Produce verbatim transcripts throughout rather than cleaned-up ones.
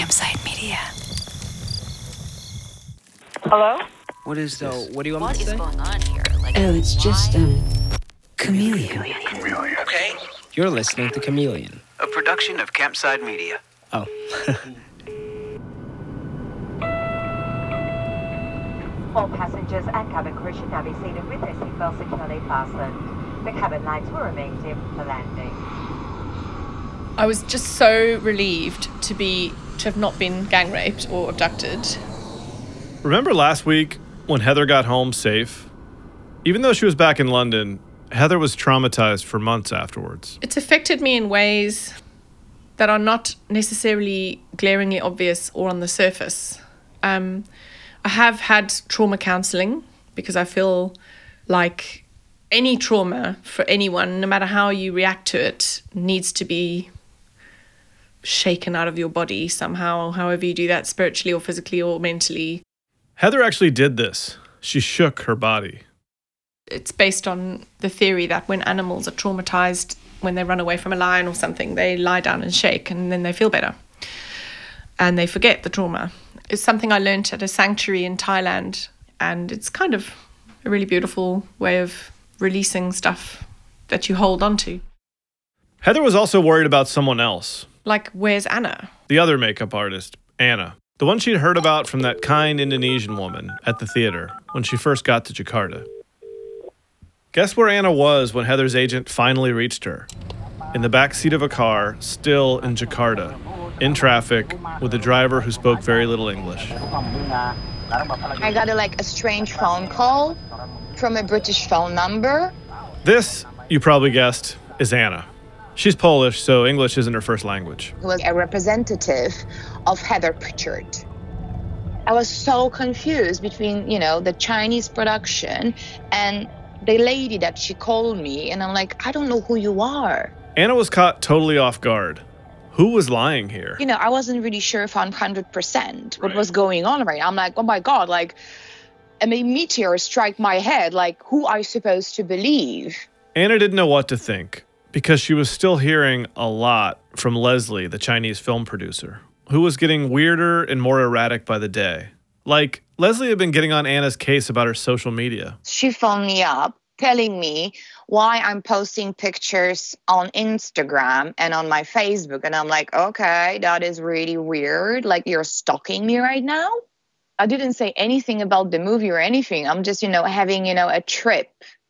Campside Media. Hello? What is this? So, what do you want What me is to say? going on here? Like, Oh, it's just, um, Chameleon. Okay. You're listening to Chameleon. A production of Campside Media. Oh. All passengers and cabin crew should now be seated with their seatbelts securely fastened. The cabin lights will remain dim for landing. I was just so relieved to be to have not been gang raped or abducted. Remember last week when Heather got home safe? Even though she was back in London, Heather was traumatized for months afterwards. It's affected me in ways that are not necessarily glaringly obvious or on the surface. Um, I have had trauma counselling because I feel like any trauma for anyone, no matter how you react to it, needs to be shaken out of your body somehow, however you do that, spiritually or physically or mentally. Heather actually did this. She shook her body. It's based on the theory that when animals are traumatized, when they run away from a lion or something, they lie down and shake and then they feel better. And they forget the trauma. It's something I learned at a sanctuary in Thailand. And it's kind of a really beautiful way of releasing stuff that you hold on to. Heather was also worried about someone else. Like, where's Anna? The other makeup artist, Anna. The one she'd heard about from that kind Indonesian woman at the theater when she first got to Jakarta. Guess where Anna was when Heather's agent finally reached her? In the back seat of a car, still in Jakarta, in traffic, with a driver who spoke very little English. I got a, like a strange phone call from a British phone number. This, you probably guessed, is Anna. She's Polish, so English isn't her first language. Who was a representative of Heather Pritchard. I was so confused between, you know, the Chinese production and the lady that she called me, and I'm like, I don't know who you are. Anna was caught totally off guard. Who was lying here? You know, I wasn't really sure if I'm one hundred percent what was going on right now. I'm like, oh my God, like, a meteor strike my head. Like, who are you supposed to believe? Anna didn't know what to think, because she was still hearing a lot from Leslie, the Chinese film producer, who was getting weirder and more erratic by the day. Like, Leslie had been getting on Anna's case about her social media. She phoned me up telling me why I'm posting pictures on Instagram and on my Facebook. And I'm like, okay, that is really weird. Like, you're stalking me right now? I didn't say anything about the movie or anything. I'm just, you know, having, you know, a trip.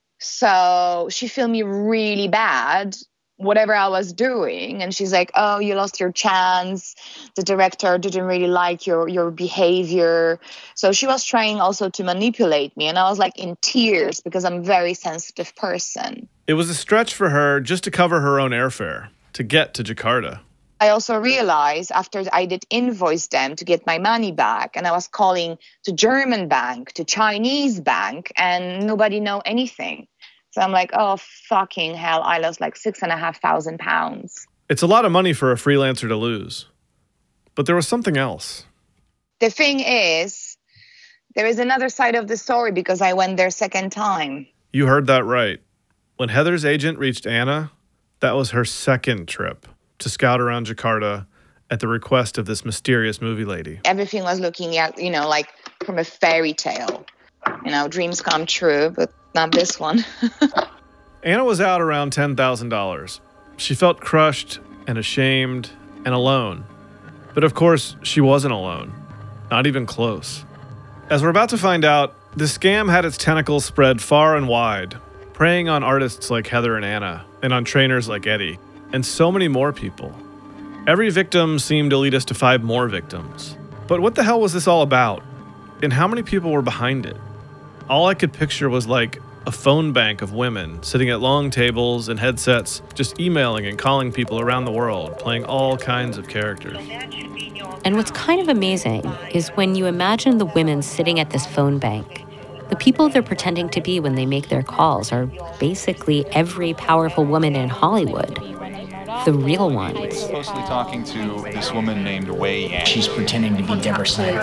So she felt me really bad, whatever I was doing. And she's like, oh, you lost your chance. The director didn't really like your, your behavior. So she was trying also to manipulate me. And I was like in tears because I'm a very sensitive person. It was a stretch for her just to cover her own airfare, to get to Jakarta. I also realized after I did invoice them to get my money back, and I was calling to German bank, to Chinese bank, and nobody know anything. So I'm like, oh, fucking hell, I lost like six and a half thousand pounds. It's a lot of money for a freelancer to lose. But there was something else. The thing is, there is another side of the story because I went there second time. You heard that right. When Heather's agent reached Anna, that was her second trip to scout around Jakarta at the request of this mysterious movie lady. Everything was looking at, you know, like from a fairy tale. You know, dreams come true, but not this one. Anna was out around ten thousand dollars. She felt crushed and ashamed and alone. But of course, she wasn't alone. Not even close. As we're about to find out, the scam had its tentacles spread far and wide, preying on artists like Heather and Anna, and on trainers like Eddie, and so many more people. Every victim seemed to lead us to five more victims. But what the hell was this all about? And how many people were behind it? All I could picture was like a phone bank of women sitting at long tables and headsets, just emailing and calling people around the world, playing all kinds of characters. And what's kind of amazing is when you imagine the women sitting at this phone bank, the people they're pretending to be when they make their calls are basically every powerful woman in Hollywood. The real ones. Closely talking to this woman named Wei Yan. She's pretending to be Deborah Snyder.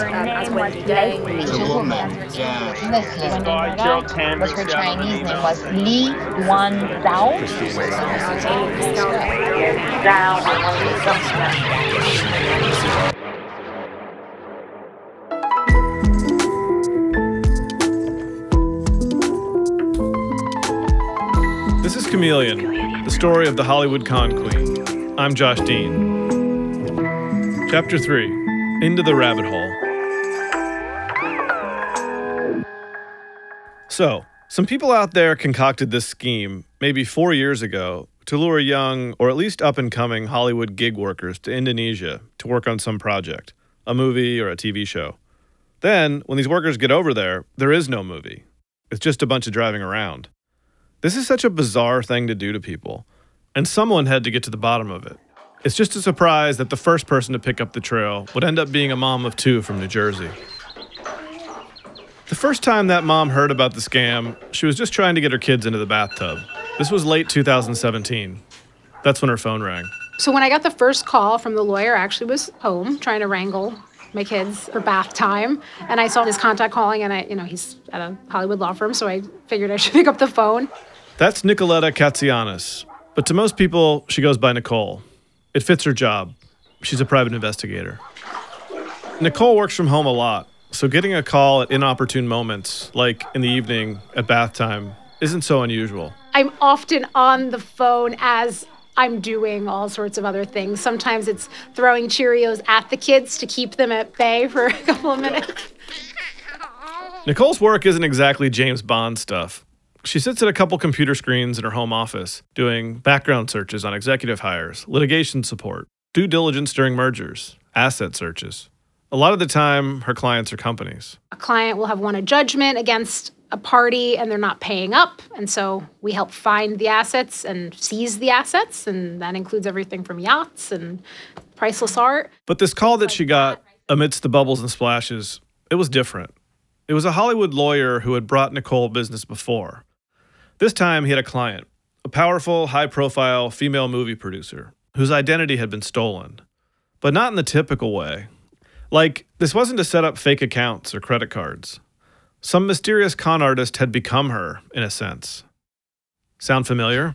The woman, Leslie, but her Chinese name was Li Wan Zhao. Chameleon, the story of the Hollywood con queen. I'm Josh Dean. Chapter three, Into the Rabbit Hole. So, some people out there concocted this scheme maybe four years ago to lure young, or at least up-and-coming Hollywood gig workers to Indonesia to work on some project, a movie or a T V show. Then, when these workers get over there, there is no movie. It's just a bunch of driving around. This is such a bizarre thing to do to people, and someone had to get to the bottom of it. It's just a surprise that the first person to pick up the trail would end up being a mom of two from New Jersey. The first time that mom heard about the scam, she was just trying to get her kids into the bathtub. This was late two thousand seventeen. That's when her phone rang. So when I got the first call from the lawyer, I actually was home trying to wrangle my kids for bath time. And I saw his contact calling, and I, you know, he's at a Hollywood law firm, so I figured I should pick up the phone. That's Nicoletta Katsianis. But to most people, she goes by Nicole. It fits her job. She's a private investigator. Nicole works from home a lot, so getting a call at inopportune moments, like in the evening at bath time, isn't so unusual. I'm often on the phone as I'm doing all sorts of other things. Sometimes it's throwing Cheerios at the kids to keep them at bay for a couple of minutes. Nicole's work isn't exactly James Bond stuff. She sits at a couple computer screens in her home office, doing background searches on executive hires, litigation support, due diligence during mergers, asset searches. A lot of the time, her clients are companies. A client will have won a judgment against a party and they're not paying up. And so we help find the assets and seize the assets. And that includes everything from yachts and priceless art. But this call that she got amidst the bubbles and splashes, it was different. It was a Hollywood lawyer who had brought Nicole business before. This time he had a client, a powerful, high-profile female movie producer whose identity had been stolen. But not in the typical way. Like, this wasn't to set up fake accounts or credit cards. Some mysterious con artist had become her, in a sense. Sound familiar?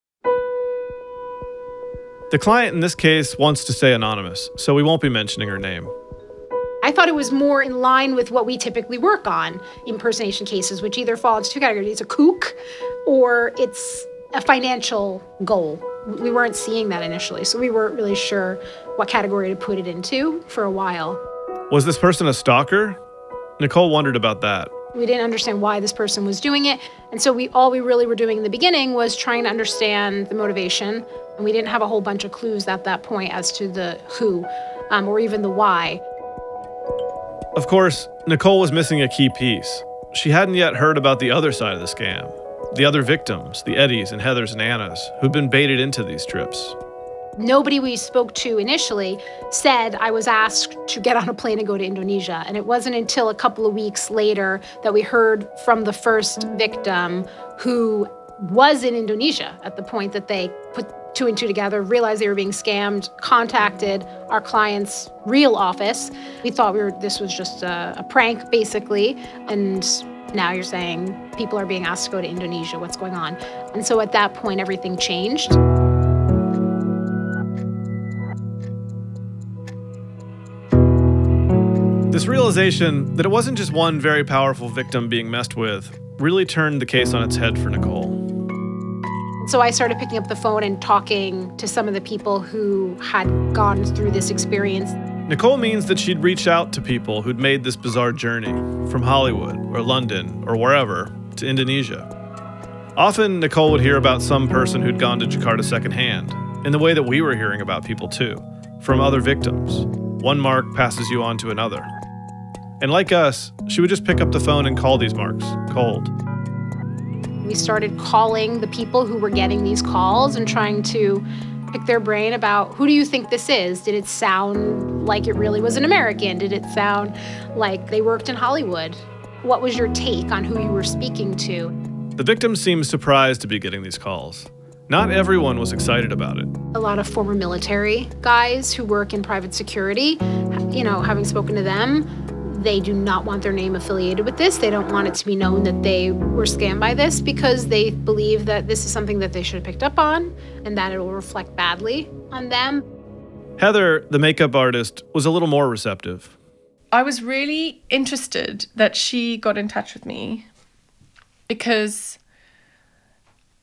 The client in this case wants to stay anonymous, so we won't be mentioning her name. I thought it was more in line with what we typically work on, impersonation cases, which either fall into two categories. It's a kook or it's a financial goal. We weren't seeing that initially, so we weren't really sure what category to put it into for a while. Was this person a stalker? Nicole wondered about that. We didn't understand why this person was doing it. And so we all we really were doing in the beginning was trying to understand the motivation. And we didn't have a whole bunch of clues at that point as to the who um, or even the why. Of course, Nicole was missing a key piece. She hadn't yet heard about the other side of the scam. The other victims, the Eddies and Heathers and Annas, who'd been baited into these trips. Nobody we spoke to initially said I was asked to get on a plane and go to Indonesia. And it wasn't until a couple of weeks later that we heard from the first victim who was in Indonesia at the point that they put two and two together, realized they were being scammed, contacted our client's real office. We thought we were this was just a, a prank, basically. And now you're saying people are being asked to go to Indonesia. What's going on? And so at that point, everything changed. This realization that it wasn't just one very powerful victim being messed with really turned the case on its head for Nicole. So I started picking up the phone and talking to some of the people who had gone through this experience. Nicole means that she'd reached out to people who'd made this bizarre journey from Hollywood or London or wherever to Indonesia. Often, Nicole would hear about some person who'd gone to Jakarta secondhand, in the way that we were hearing about people too, from other victims. One mark passes you on to another. And like us, she would just pick up the phone and call these marks, cold. We started calling the people who were getting these calls and trying to pick their brain about, who do you think this is? Did it sound like it really was an American? Did it sound like they worked in Hollywood? What was your take on who you were speaking to? The victim seemed surprised to be getting these calls. Not everyone was excited about it. A lot of former military guys who work in private security, you know, having spoken to them, they do not want their name affiliated with this. They don't want it to be known that they were scammed by this because they believe that this is something that they should have picked up on and that it will reflect badly on them. Heather, the makeup artist, was a little more receptive. I was really interested that she got in touch with me because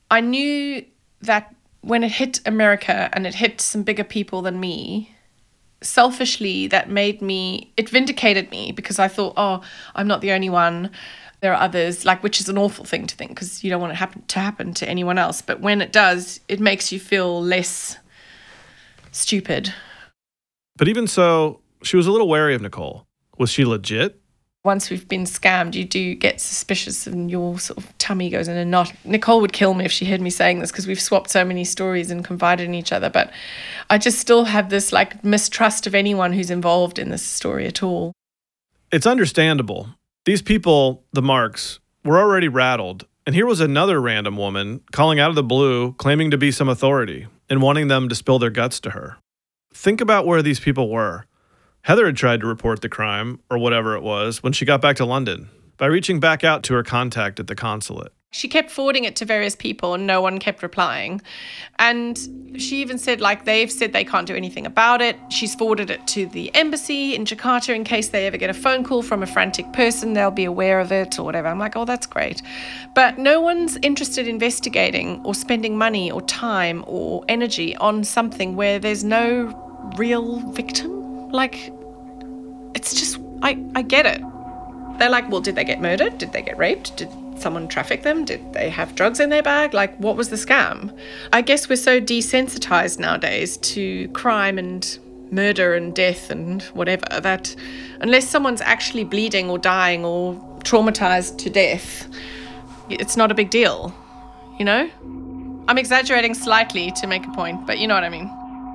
I knew that when it hit America and it hit some bigger people than me, selfishly, that made me, it vindicated me because I thought, oh, I'm not the only one. There are others, like, which is an awful thing to think because you don't want it happen to happen to anyone else. But when it does, it makes you feel less stupid. But even so, she was a little wary of Nicole. Was she legit? Once we've been scammed, you do get suspicious and your sort of tummy goes in a knot. Nicole would kill me if she heard me saying this because we've swapped so many stories and confided in each other. But I just still have this like mistrust of anyone who's involved in this story at all. It's understandable. These people, the Marks, were already rattled. And here was another random woman calling out of the blue, claiming to be some authority and wanting them to spill their guts to her. Think about where these people were. Heather had tried to report the crime, or whatever it was, when she got back to London, by reaching back out to her contact at the consulate. She kept forwarding it to various people and no one kept replying. And she even said, like, they've said they can't do anything about it. She's forwarded it to the embassy in Jakarta in case they ever get a phone call from a frantic person, they'll be aware of it or whatever. I'm like, oh, that's great. But no one's interested in investigating or spending money or time or energy on something where there's no real victim. Like, it's just, I, I get it. They're like, well, did they get murdered? Did they get raped? Did someone traffic them? Did they have drugs in their bag? Like, what was the scam? I guess we're so desensitized nowadays to crime and murder and death and whatever that unless someone's actually bleeding or dying or traumatized to death, it's not a big deal, you know? I'm exaggerating slightly to make a point, but you know what I mean.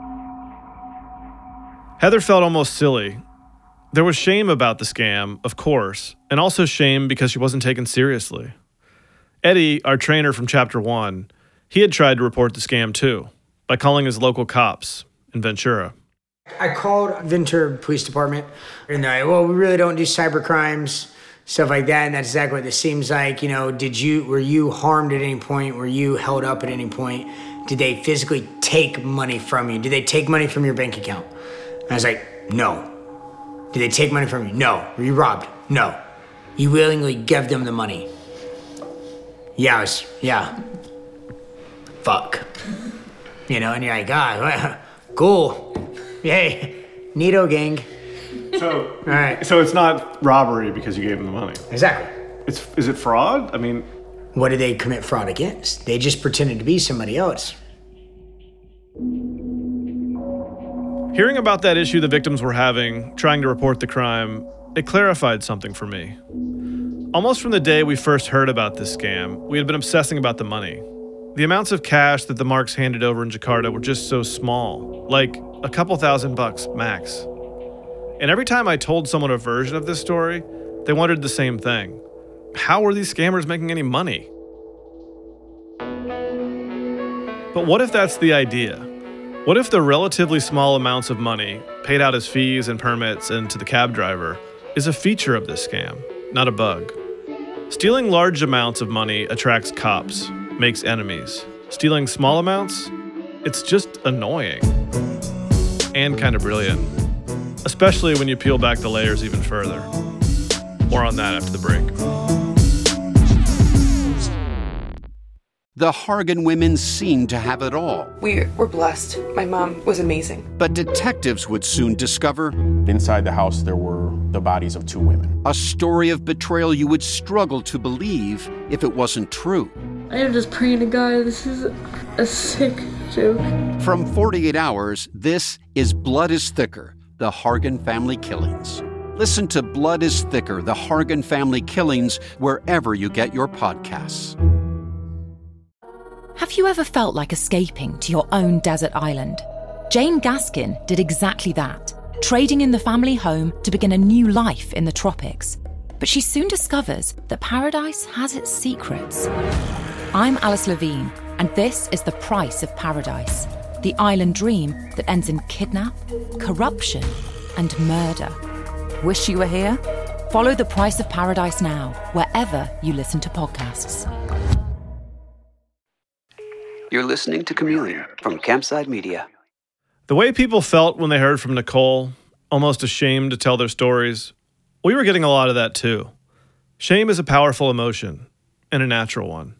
Heather felt almost silly. There was shame about the scam, of course, and also shame because she wasn't taken seriously. Eddie, our trainer from chapter one, he had tried to report the scam too, by calling his local cops in Ventura. I called Ventura Police Department, and they're like, well, we really don't do cyber crimes, stuff like that, and that's exactly what this seems like. You know, did you, were you harmed at any point? Were you held up at any point? Did they physically take money from you? Did they take money from your bank account? And I was like, no. Did they take money from you? No. Were you robbed? No. You willingly gave them the money? Yeah, I was, yeah. Fuck. You know, and you're like, ah, cool. Yay. Neato gang. So, all right. So it's not robbery because you gave them the money? Exactly. It's, is it fraud? I mean... What did they commit fraud against? They just pretended to be somebody else. Hearing about that issue the victims were having, trying to report the crime, it clarified something for me. Almost from the day we first heard about this scam, we had been obsessing about the money. The amounts of cash that the Marks handed over in Jakarta were just so small, like a couple thousand bucks max. And every time I told someone a version of this story, they wondered the same thing. How were these scammers making any money? But what if that's the idea? What if the relatively small amounts of money paid out as fees and permits and to the cab driver is a feature of this scam, not a bug? Stealing large amounts of money attracts cops, makes enemies. Stealing small amounts, it's just annoying. And kind of brilliant. Especially when you peel back the layers even further. More on that after the break. The Hargan women seemed to have it all. We were blessed. My mom was amazing. But detectives would soon discover... Inside the house, there were the bodies of two women. A story of betrayal you would struggle to believe if it wasn't true. I am just praying to God, this is a sick joke. From forty-eight hours, this is Blood is Thicker, the Hargan family killings. Listen to Blood is Thicker, the Hargan family killings, wherever you get your podcasts. Have you ever felt like escaping to your own desert island? Jane Gaskin did exactly that, trading in the family home to begin a new life in the tropics. But she soon discovers that paradise has its secrets. I'm Alice Levine, and this is The Price of Paradise, the island dream that ends in kidnap, corruption, and murder. Wish you were here? Follow The Price of Paradise now, wherever you listen to podcasts. You're listening to Chameleon from Campside Media. The way people felt when they heard from Nicole, almost ashamed to tell their stories, we were getting a lot of that too. Shame is a powerful emotion, and a natural one.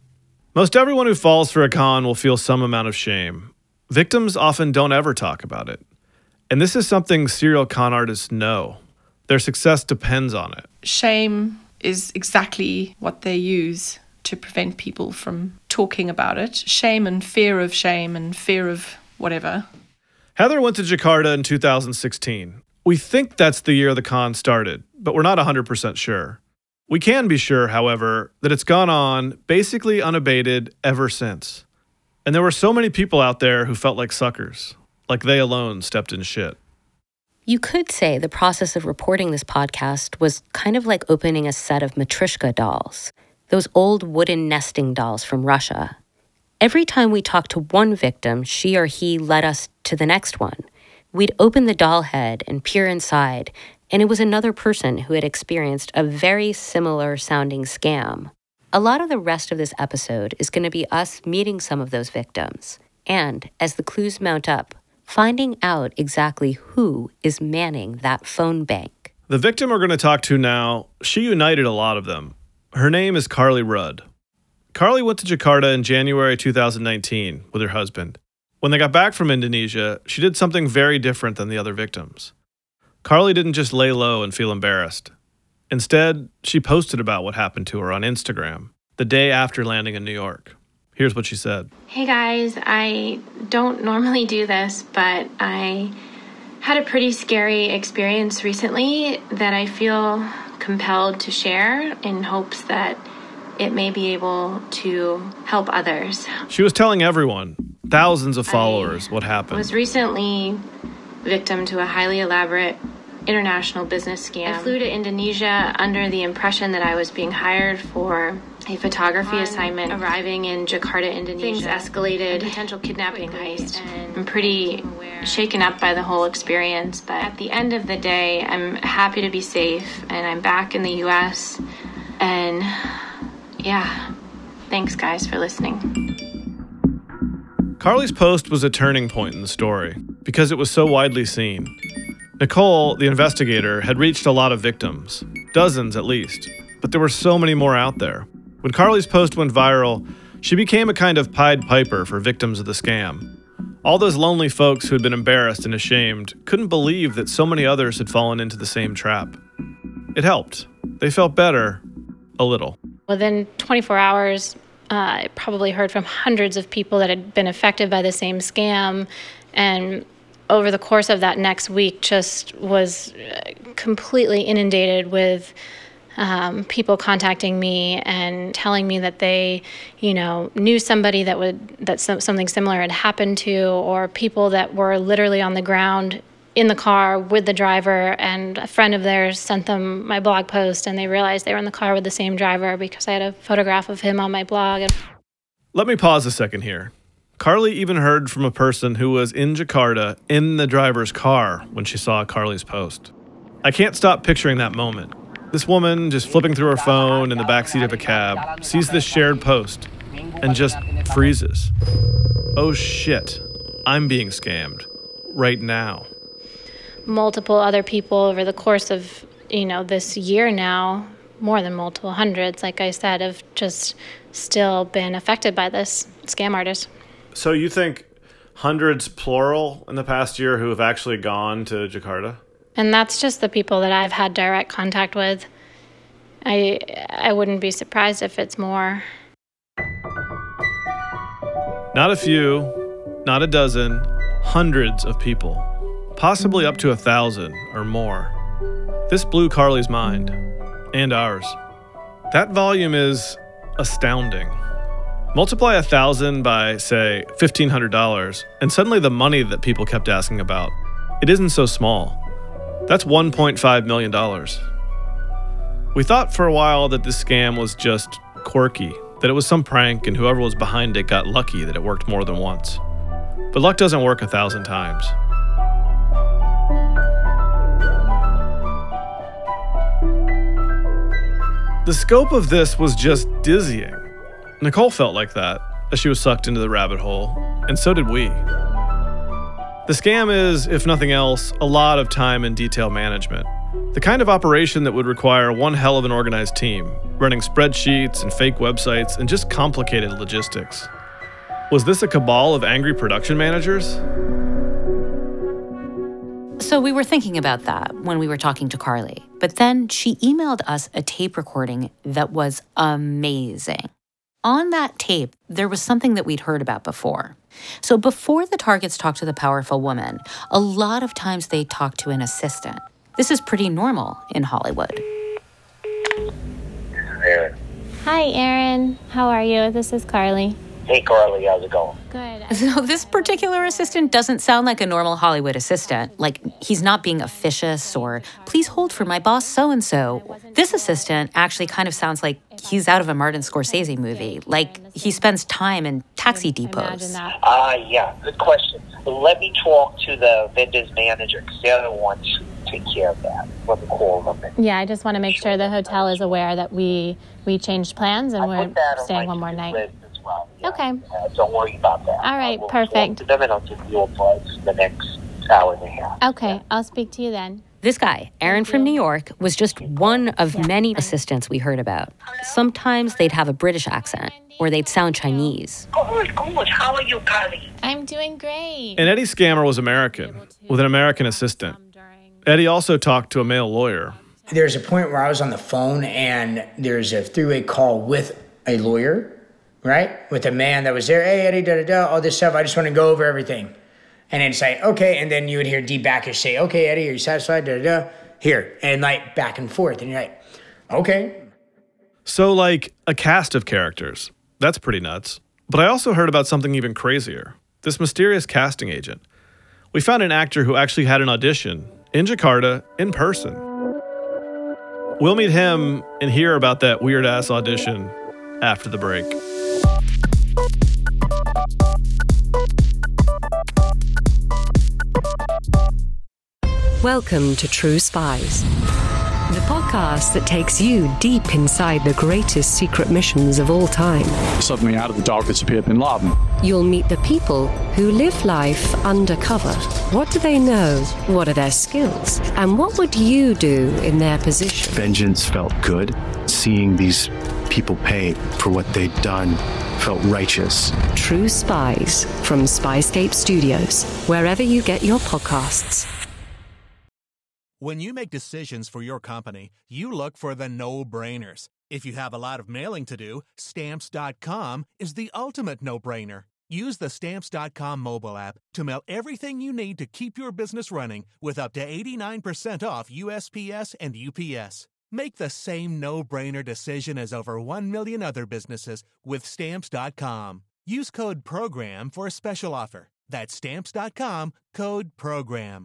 Most everyone who falls for a con will feel some amount of shame. Victims often don't ever talk about it. And this is something serial con artists know. Their success depends on it. Shame is exactly what they use to prevent people from talking about it. Shame and fear of shame and fear of whatever. Heather went to Jakarta in two thousand sixteen. We think that's the year the con started, but we're not one hundred percent sure. We can be sure, however, that it's gone on basically unabated ever since. And there were so many people out there who felt like suckers, like they alone stepped in shit. You could say the process of reporting this podcast was kind of like opening a set of Matryoshka dolls, those old wooden nesting dolls from Russia. Every time we talked to one victim, she or he led us to the next one. We'd open the doll head and peer inside, and it was another person who had experienced a very similar sounding scam. A lot of the rest of this episode is going to be us meeting some of those victims, and as the clues mount up, finding out exactly who is manning that phone bank. The victim we're going to talk to now, she united a lot of them. Her name is Carly Rudd. Carly went to Jakarta in January two thousand nineteen with her husband. When they got back from Indonesia, she did something very different than the other victims. Carly didn't just lay low and feel embarrassed. Instead, she posted about what happened to her on Instagram the day after landing in New York. Here's what she said. Hey guys, I don't normally do this, but I had a pretty scary experience recently that I feel compelled to share in hopes that it may be able to help others. She was telling everyone, thousands of followers, I what happened. I was recently victim to a highly elaborate international business scam. I flew to Indonesia under the impression that I was being hired for a photography On assignment. Arriving in Jakarta, Indonesia, things escalated. A potential kidnapping heist. I'm pretty shaken up by the whole experience, but at the end of the day, I'm happy to be safe, and I'm back in the U S, and yeah, thanks guys for listening. Carly's post was a turning point in the story because it was so widely seen. Nicole, the investigator, had reached a lot of victims, dozens at least, but there were so many more out there. When Carly's post went viral, she became a kind of Pied Piper for victims of the scam. All those lonely folks who had been embarrassed and ashamed couldn't believe that so many others had fallen into the same trap. It helped. They felt better, a little. Within twenty-four hours, uh, I probably heard from hundreds of people that had been affected by the same scam, and over the course of that next week just was completely inundated with um, people contacting me and telling me that they, you know, knew somebody that would that some, something similar had happened to, or people that were literally on the ground in the car with the driver, and a friend of theirs sent them my blog post and they realized they were in the car with the same driver because I had a photograph of him on my blog. Let me pause a second here. Carly even heard from a person who was in Jakarta in the driver's car when she saw Carly's post. I can't stop picturing that moment. This woman, just flipping through her phone in the backseat of a cab, sees this shared post and just freezes. Oh shit, I'm being scammed right now. Multiple other people over the course of, you know, this year now, more than multiple hundreds, like I said, have just still been affected by this scam artist. So you think hundreds, plural, in the past year who have actually gone to Jakarta? And that's just the people that I've had direct contact with. I I wouldn't be surprised if it's more. Not a few, not a dozen, hundreds of people. Possibly up to a thousand or more. This blew Carly's mind, and ours. That volume is astounding. Multiply a thousand by, say, fifteen hundred dollars, and suddenly the money that people kept asking about, it isn't so small. That's one point five million dollars. We thought for a while that this scam was just quirky, that it was some prank and whoever was behind it got lucky that it worked more than once. But luck doesn't work a thousand times. The scope of this was just dizzying. Nicole felt like that as she was sucked into the rabbit hole, and so did we. The scam is, if nothing else, a lot of time and detail management. The kind of operation that would require one hell of an organized team, running spreadsheets and fake websites and just complicated logistics. Was this a cabal of angry production managers? So we were thinking about that when we were talking to Carly. But then she emailed us a tape recording that was amazing. On that tape, there was something that we'd heard about before. So before the targets talk to the powerful woman, a lot of times they talk to an assistant. This is pretty normal in Hollywood. Aaron. Hi, Aaron. How are you? This is Carly. Hey, Carly. How's it going? Good. So this particular assistant doesn't sound like a normal Hollywood assistant. Like, he's not being officious or, please hold for my boss so-and-so. This assistant actually kind of sounds like he's out of a Martin Scorsese movie. Like, he spends time in taxi depots. Ah, uh, yeah. Good question. Let me talk to the vendor's manager, because they're the ones who take care of that. Let me call them. And Yeah, I just want to make sure the hotel is aware that we we changed plans and I we're put that on staying my one more to-do night. list as well. Yeah. Okay. Uh, don't worry about that. All right, I will perfect. Talk to them and I'll give you a buzz the next hour and a half. Okay, I'll speak to you then. This guy, Aaron from New York, was just one of many assistants we heard about. Sometimes they'd have a British accent, or they'd sound Chinese. Good, good. How are you, Carly? I'm doing great. And Eddie Scammer was American, with an American assistant. Eddie also talked to a male lawyer. There's a point where I was on the phone and there's a three-way call with a lawyer, right? With a man that was there. Hey, Eddie, da-da-da, all this stuff. I just want to go over everything. And then say, okay. And then you would hear Dee Backus say, okay, Eddie, are you satisfied? Da-da-da. Here. And like back and forth. And you're like, okay. So like a cast of characters. That's pretty nuts. But I also heard about something even crazier. This mysterious casting agent. We found an actor who actually had an audition in Jakarta in person. We'll meet him and hear about that weird-ass audition after the break. Welcome to True Spies, the podcast that takes you deep inside the greatest secret missions of all time. Suddenly out of the dark has appeared Bin Laden. You'll meet the people who live life undercover. What do they know? What are their skills? And what would you do in their position? Vengeance felt good. Seeing these people pay for what they'd done felt righteous. True Spies from Spyscape Studios, wherever you get your podcasts. When you make decisions for your company, you look for the no-brainers. If you have a lot of mailing to do, Stamps dot com is the ultimate no-brainer. Use the Stamps dot com mobile app to mail everything you need to keep your business running with up to eighty-nine percent off U S P S and U P S. Make the same no-brainer decision as over one million other businesses with Stamps dot com. Use code PROGRAM for a special offer. That's Stamps dot com, code PROGRAM.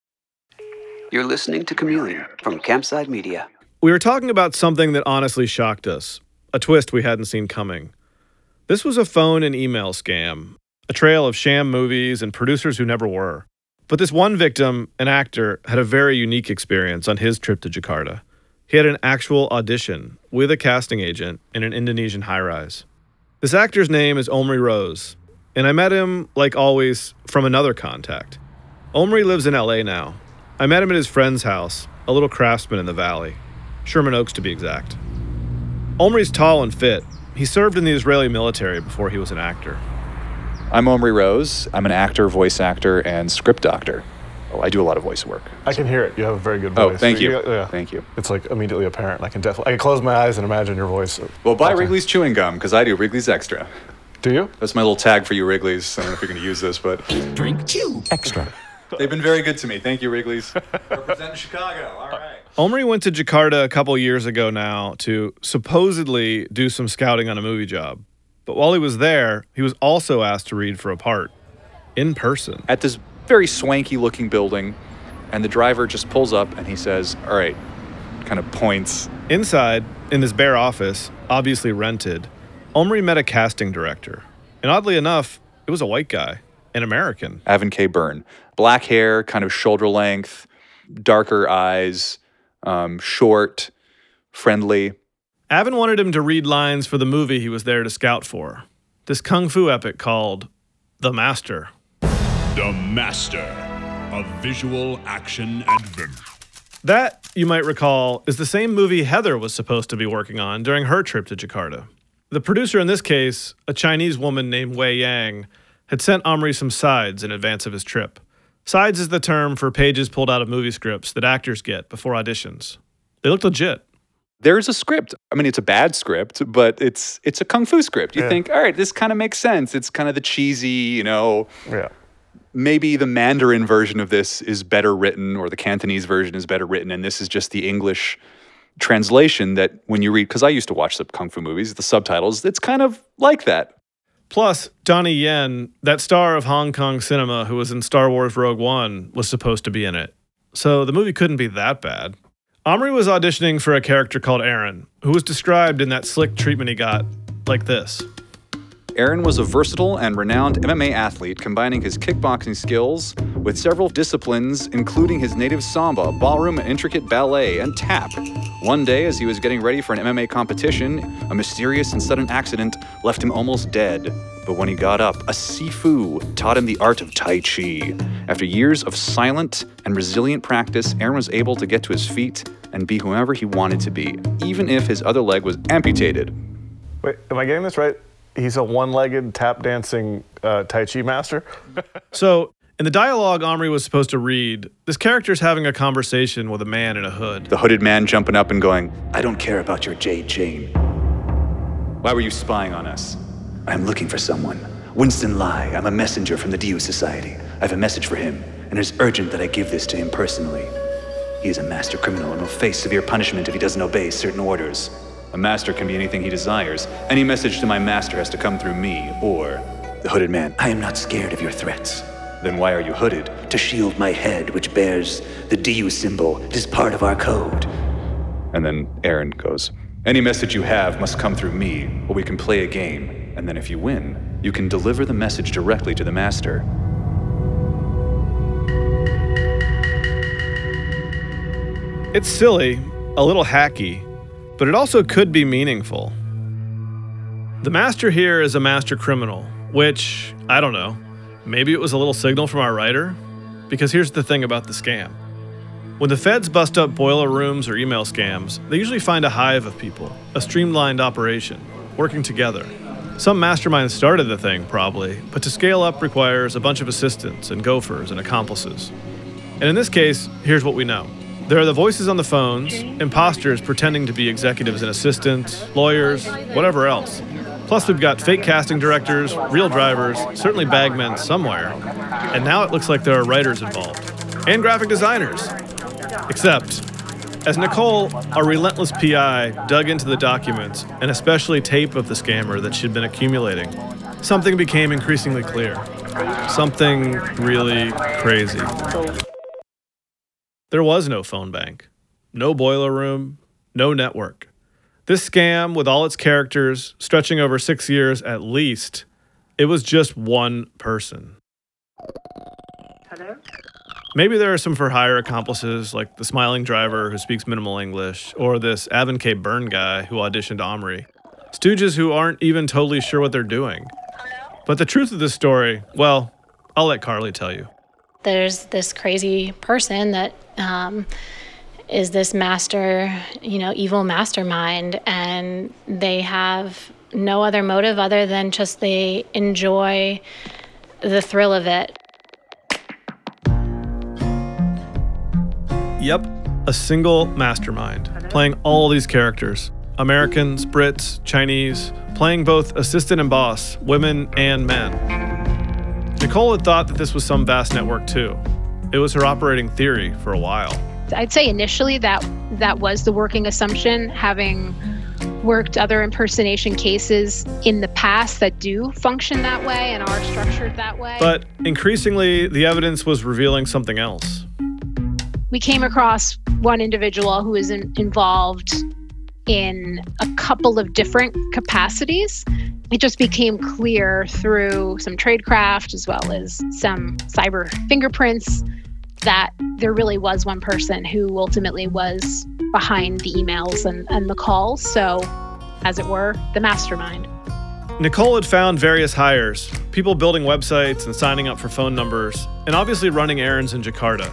You're listening to Chameleon from Campside Media. We were talking about something that honestly shocked us, a twist we hadn't seen coming. This was a phone and email scam, a trail of sham movies and producers who never were. But this one victim, an actor, had a very unique experience on his trip to Jakarta. He had an actual audition with a casting agent in an Indonesian high-rise. This actor's name is Omri Rose, and I met him, like always, from another contact. Omri lives in L A now. I met him at his friend's house, a little craftsman in the valley, Sherman Oaks to be exact. Omri's tall and fit. He served in the Israeli military before he was an actor. I'm Omri Rose. I'm an actor, voice actor, and script doctor. Oh, I do a lot of voice work. I can hear it. You have a very good voice. Oh, thank you. Yeah. Thank you. It's like immediately apparent. I can definitely, I can close my eyes and imagine your voice. Well, buy Wrigley's chewing gum, because I do Wrigley's Extra. Do you? That's my little tag for you, Wrigley's. I don't know if you're going to use this, but... Drink chew extra. They've been very good to me. Thank you, Wrigley's. Representing Chicago. All right. Omri went to Jakarta a couple years ago now to supposedly do some scouting on a movie job. But while he was there, he was also asked to read for a part, in person. At this very swanky-looking building, and the driver just pulls up and he says, all right, kind of points. Inside, in this bare office, obviously rented, Omri met a casting director. And oddly enough, it was a white guy, an American. Avin K. Byrne. Black hair, kind of shoulder length, darker eyes, um, short, friendly. Avin wanted him to read lines for the movie he was there to scout for. This kung fu epic called The Master. The Master, a visual action adventure. That, you might recall, is the same movie Heather was supposed to be working on during her trip to Jakarta. The producer in this case, a Chinese woman named Wei Yang, had sent Omri some sides in advance of his trip. Sides is the term for pages pulled out of movie scripts that actors get before auditions. They looked legit. There's a script. I mean, it's a bad script, but it's it's a kung fu script. You Yeah. think, all right, this kind of makes sense. It's kind of the cheesy, you know. Yeah. Maybe the Mandarin version of this is better written, or the Cantonese version is better written, and this is just the English translation that when you read, because I used to watch the kung fu movies, the subtitles, it's kind of like that. Plus, Donnie Yen, that star of Hong Kong cinema who was in Star Wars Rogue One, was supposed to be in it. So the movie couldn't be that bad. Omri was auditioning for a character called Aaron, who was described in that slick treatment he got like this. Aaron was a versatile and renowned M M A athlete, combining his kickboxing skills with several disciplines, including his native samba, ballroom, intricate ballet, and tap. One day, as he was getting ready for an M M A competition, a mysterious and sudden accident left him almost dead. But when he got up, a Sifu taught him the art of Tai Chi. After years of silent and resilient practice, Aaron was able to get to his feet and be whoever he wanted to be, even if his other leg was amputated. Wait, am I getting this right? He's a one-legged tap-dancing uh, Tai Chi master? So, in the dialogue Omri was supposed to read, this character's having a conversation with a man in a hood. The hooded man jumping up and going, I don't care about your jade chain. Why were you spying on us? I'm looking for someone. Winston Lai, I'm a messenger from the Diu Society. I have a message for him, and it's urgent that I give this to him personally. He is a master criminal and will face severe punishment if he doesn't obey certain orders. A master can be anything he desires. Any message to my master has to come through me, or... The hooded man, I am not scared of your threats. Then why are you hooded? To shield my head, which bears the Diu symbol. It is part of our code. And then Aaron goes, any message you have must come through me, or we can play a game. And then if you win, you can deliver the message directly to the master. It's silly, a little hacky, but it also could be meaningful. The master here is a master criminal, which, I don't know, maybe it was a little signal from our writer? Because here's the thing about the scam. When the feds bust up boiler rooms or email scams, they usually find a hive of people, a streamlined operation, working together. Some mastermind started the thing, probably, but to scale up requires a bunch of assistants and gophers and accomplices. And in this case, here's what we know. There are the voices on the phones, imposters pretending to be executives and assistants, lawyers, whatever else. Plus we've got fake casting directors, real drivers, certainly bagmen somewhere. And now it looks like there are writers involved. And graphic designers. Except, as Nicole, our relentless P I, dug into the documents, and especially tape of the scammer that she'd been accumulating, something became increasingly clear. Something really crazy. There was no phone bank, no boiler room, no network. This scam, with all its characters, stretching over six years at least, it was just one person. Hello? Maybe there are some for-hire accomplices, like the smiling driver who speaks minimal English, or this Avon K. Byrne guy who auditioned Omri. Stooges who aren't even totally sure what they're doing. But the truth of this story, well, I'll let Carly tell you. There's this crazy person that um, is this master, you know, evil mastermind, and they have no other motive other than just they enjoy the thrill of it. Yep, a single mastermind, playing all these characters. Americans, Brits, Chinese, playing both assistant and boss, women and men. Nicole had thought that this was some vast network too. It was her operating theory for a while. I'd say initially that that was the working assumption, having worked other impersonation cases in the past that do function that way and are structured that way. But increasingly, the evidence was revealing something else. We came across one individual who was in, involved in a couple of different capacities. It just became clear through some tradecraft as well as some cyber fingerprints that there really was one person who ultimately was behind the emails and, and the calls. So, as it were, the mastermind. Nicole had found various hires, people building websites and signing up for phone numbers, and obviously running errands in Jakarta.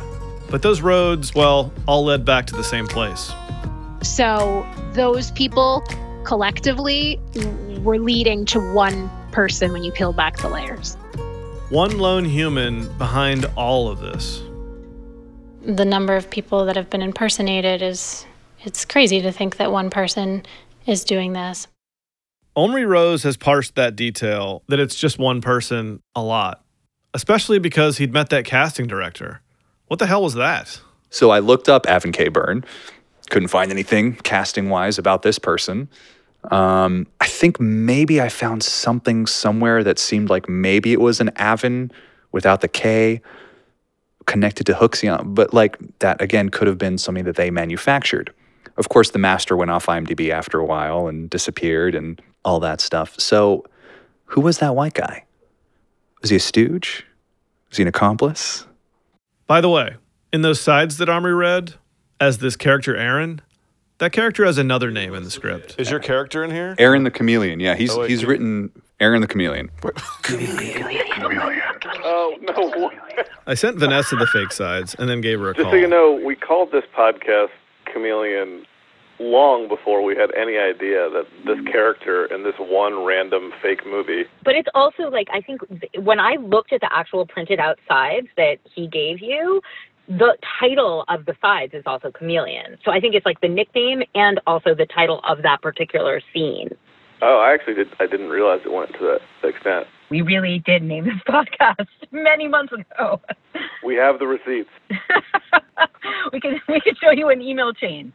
But those roads, well, all led back to the same place. So those people collectively were leading to one person when you peel back the layers. One lone human behind all of this. The number of people that have been impersonated is, it's crazy to think that one person is doing this. Omri Rose has parsed that detail, that it's just one person, a lot. Especially because he'd met that casting director. What the hell was that? So I looked up Avon K. Byrne. Couldn't find anything casting-wise about this person. Um, I think maybe I found something somewhere that seemed like maybe it was an Avon without the K connected to Huxian. But like that, again, could have been something that they manufactured. Of course, the master went off IMDb after a while and disappeared and all that stuff. So who was that white guy? Was he a stooge? Was he an accomplice? By the way, in those sides that Omri read, as this character Aaron, that character has another name in the script. Is your character in here? Aaron the Chameleon. Yeah, he's oh, wait, he's can... written Aaron the Chameleon. Chameleon. Oh, no. I sent Vanessa the fake sides and then gave her a Just call. so you know, we called this podcast Chameleon long before we had any idea that this character in this one random fake movie. But it's also like, I think when I looked at the actual printed out sides that he gave you, the title of the sides is also Chameleon. So I think it's like the nickname and also the title of that particular scene. Oh, I actually did. I didn't realize it went to that extent. We really did name this podcast many months ago. We have the receipts. we can we can show you an email chain.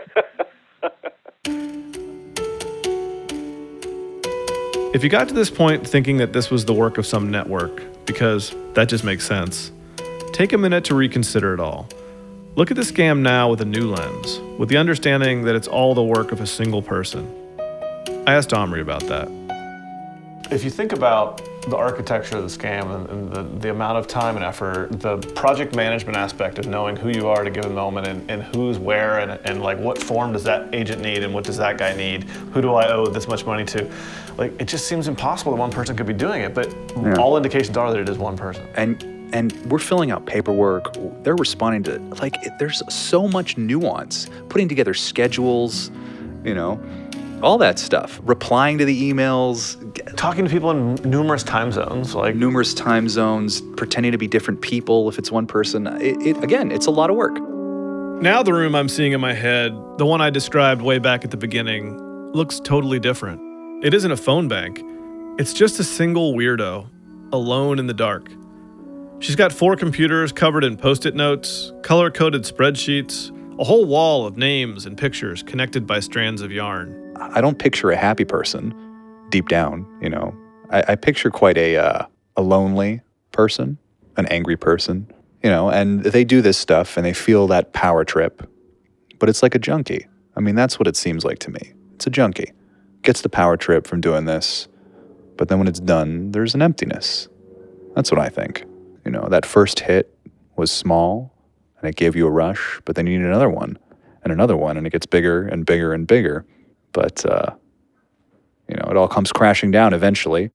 If you got to this point thinking that this was the work of some network, because that just makes sense, take a minute to reconsider it all. Look at the scam now with a new lens, with the understanding that it's all the work of a single person. I asked Omri about that. If you think about the architecture of the scam and, and the, the amount of time and effort, the project management aspect of knowing who you are at a given moment and, and who's where and, and like what form does that agent need and what does that guy need, who do I owe this much money to, like it just seems impossible that one person could be doing it, but yeah. all indications are that it is one person. And and we're filling out paperwork, they're responding to, like it, there's so much nuance, putting together schedules, you know, all that stuff, replying to the emails, talking to people in numerous time zones, like numerous time zones, pretending to be different people if it's one person. It, it again, it's a lot of work. Now the room I'm seeing in my head, the one I described way back at the beginning, looks totally different. It isn't a phone bank. It's just a single weirdo, alone in the dark. She's got four computers covered in Post-it notes, color-coded spreadsheets, a whole wall of names and pictures connected by strands of yarn. I don't picture a happy person deep down, you know. I, I picture quite a uh, a lonely person, an angry person, you know, and they do this stuff and they feel that power trip, but it's like a junkie. I mean, that's what it seems like to me. It's a junkie. Gets the power trip from doing this, but then when it's done, there's an emptiness. That's what I think. You know, that first hit was small and it gave you a rush, but then you need another one and another one and it gets bigger and bigger and bigger. But, uh, you know, it all comes crashing down eventually.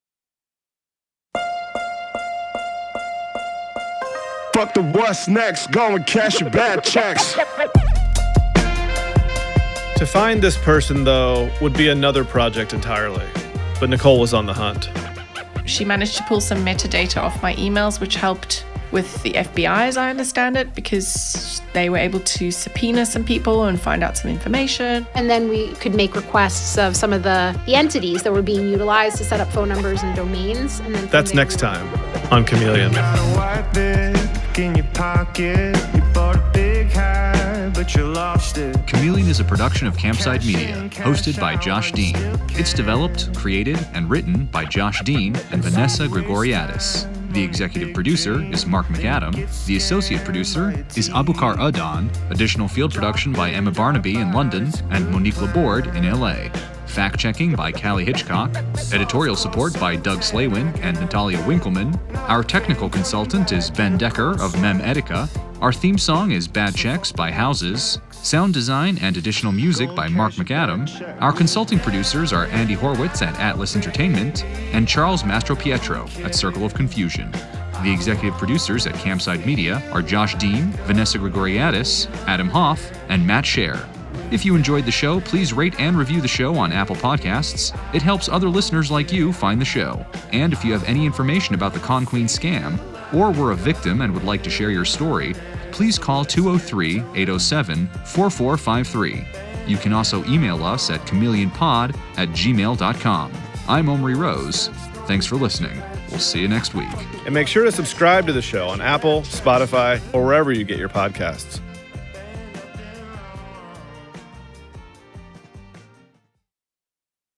Fuck the what's next, go and cash your bad checks. To find this person, though, would be another project entirely. But Nicole was on the hunt. She managed to pull some metadata off my emails, which helped with the F B I, as I understand it, because they were able to subpoena some people and find out some information. And then we could make requests of some of the, the entities that were being utilized to set up phone numbers and domains. And then that's next time on Chameleon. Chameleon is a production of Campside Media, hosted by Josh Dean. It's developed, created, and written by Josh Dean and Vanessa Gregoriadis. The executive producer is Mark McAdam. The associate producer is Abukar Adan. Additional field production by Emma Barnaby in London and Monique Laborde in L A. Fact-checking by Callie Hitchcock. Editorial support by Doug Slaywin and Natalia Winkleman. Our technical consultant is Ben Decker of Mem Etica. Our theme song is Bad Checks by Houses. Sound design and additional music by Mark McAdam. Our consulting producers are Andy Horwitz at Atlas Entertainment and Charles Mastropietro at Circle of Confusion. The executive producers at Campside Media are Josh Dean, Vanessa Gregoriadis, Adam Hoff, and Matt Scher. If you enjoyed the show, please rate and review the show on Apple Podcasts. It helps other listeners like you find the show. And if you have any information about the Con Queen scam, or were a victim and would like to share your story, please call two oh three, eight oh seven, four four five three. You can also email us at chameleonpod at gmail dot com. I'm Omri Rose. Thanks for listening. We'll see you next week. And make sure to subscribe to the show on Apple, Spotify, or wherever you get your podcasts.